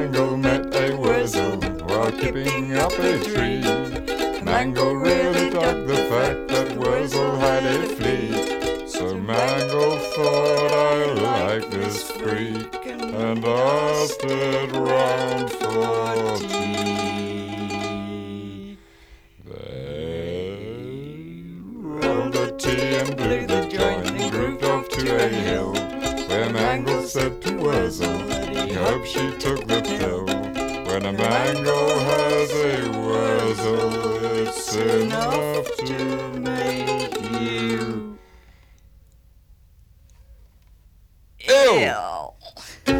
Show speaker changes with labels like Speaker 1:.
Speaker 1: Mango met a Wurzel while keeping up a tree. Mango really dug the fact that Wurzel had a flea. So Mango thought, I like this freak, and asked it round for tea. They rolled the tea and blew the joint and grooved off to a hill, where Mango said to Wurzel he hoped she took the pill. When a mango has a Wurzel, it's enough to make you ill.